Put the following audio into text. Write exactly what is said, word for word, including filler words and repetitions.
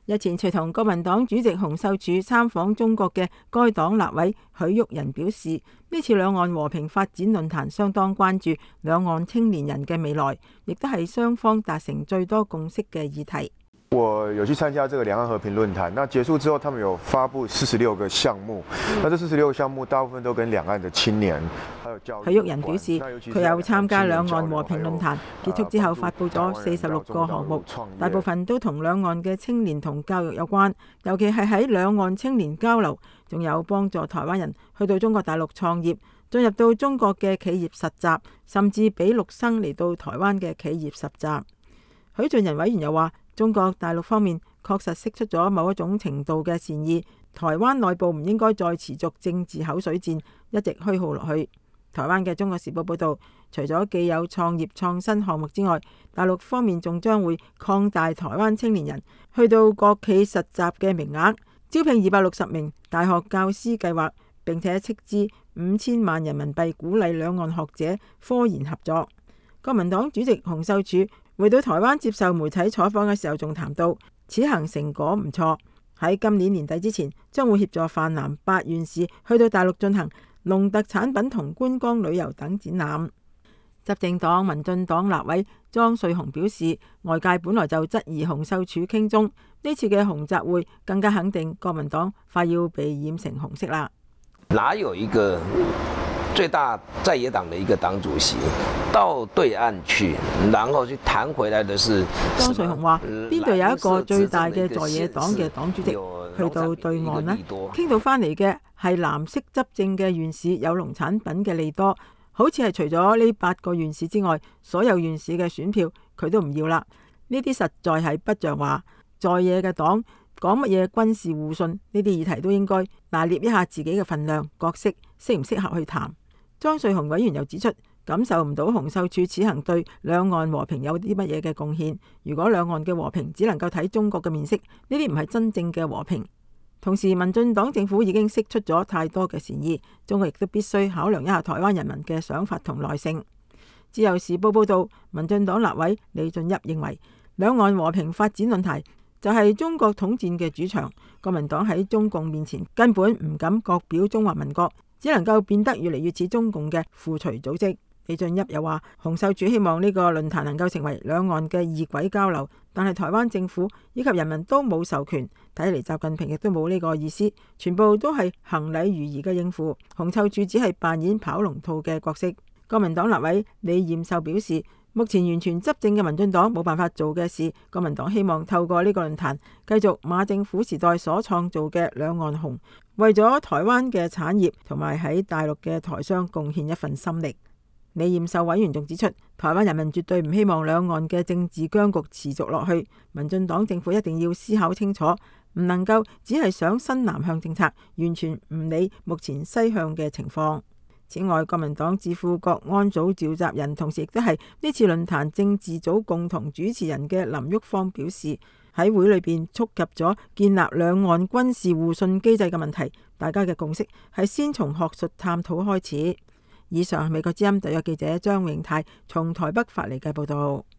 日前隨同國民黨主席洪秀柱參訪中國嘅該黨立委許旭仁表示，呢次兩岸和平發展論壇相當關注兩岸青年人嘅未來，亦都係雙方達成最多共識嘅議題。 我有去參加這個兩岸和平論壇，那結束之後，他們有發布四十六個項目，那這四十六個項目大部分都跟兩岸的青年還有教育。 許旭仁表示，佢有參加兩岸和平論壇，結束之後發布咗四十六個項目，大部分都同兩岸嘅青年同教育有關，尤其係喺兩岸青年交流，仲有幫助台灣人去到中國大陸創業，進入到中國嘅企業實習，甚至俾陸生嚟到台灣嘅企業實習。許俊仁委員又話，中國大陸方面確實釋出咗某一種程度嘅善意，台灣內部唔應該再持續政治口水戰，一直虛耗落去。台灣嘅《中國時報》報道，除咗既有創業創新項目之外，大陸方面仲將會擴大台灣青年人去到國企實習嘅名額，招聘二百六十名大學教師計劃，並且斥資五千萬人民幣鼓勵兩岸學者科研合作。國民黨主席洪秀柱回到台灣接受媒體採訪嘅時候，仲談到此行成果唔錯，喺今年年底之前將會協助泛南八縣市去到大陸進行農特產品同觀光旅遊等展覽。執政黨民進黨立委莊瑞雄表示，外界本來就質疑洪秀柱傾中，呢次嘅洪集會更加肯定國民黨快要被染成紅色啦。 哪有一個最大在野黨的一個黨主席到對岸去，然後去談回來的是莊瑞雄話，邊度有一個最大嘅在野黨嘅黨主席去到對岸呢？傾到翻嚟嘅係藍色執政嘅縣市有農產品嘅利多，好似係除咗呢八個縣市之外，所有縣市嘅選票佢都唔要啦。呢啲實在係不像話，在野嘅黨講乜嘢軍事互信呢啲議題都應該拿捏一下自己嘅份量角色，適唔適合去談。莊瑞雄委員又指出，感受唔到洪秀柱此行對兩岸和平有啲乜嘢嘅貢獻。如果兩岸嘅和平只能夠睇中國嘅面色，呢啲唔係真正嘅和平。同時，民進黨政府已經釋出咗太多嘅善意，中國亦都必須考量一下台灣人民嘅想法同耐性。自由時報報道，民進黨立委李俊逸認為，兩岸和平發展論壇就係中國統戰嘅主場，國民黨喺中共面前根本唔敢各表中華民國，只能夠變得越嚟越似中共嘅附隨組織。李俊逸又話，洪秀柱希望呢個論壇能夠成為兩岸嘅異軌交流，但係台灣政府以及人民都冇授權，睇嚟習近平亦都冇呢個意思，全部都係行禮如儀嘅應付。洪秀柱只係扮演跑龍套嘅角色。國民黨立委李彥秀表示，目前完全執政嘅民進黨冇辦法做嘅事，國民黨希望透過呢個論壇繼續馬政府時代所創造嘅兩岸紅，為咗台灣嘅產業同埋喺大陸嘅台商貢獻一份心力。李彥秀委員仲指出，台灣人民絕對唔希望兩岸嘅政治僵局持續落去，民進黨政府一定要思考清楚，唔能夠只係想新南向政策，完全唔理目前西向嘅情況。此外，國民黨智庫國安組召集人，同時亦都係呢次論壇政治組共同主持人嘅林郁方表示，喺會裏邊觸及咗建立兩岸軍事互信機制嘅問題，大家嘅共識係先從學術探討開始。以上係美國之音特約記者張永泰從台北發嚟嘅報道。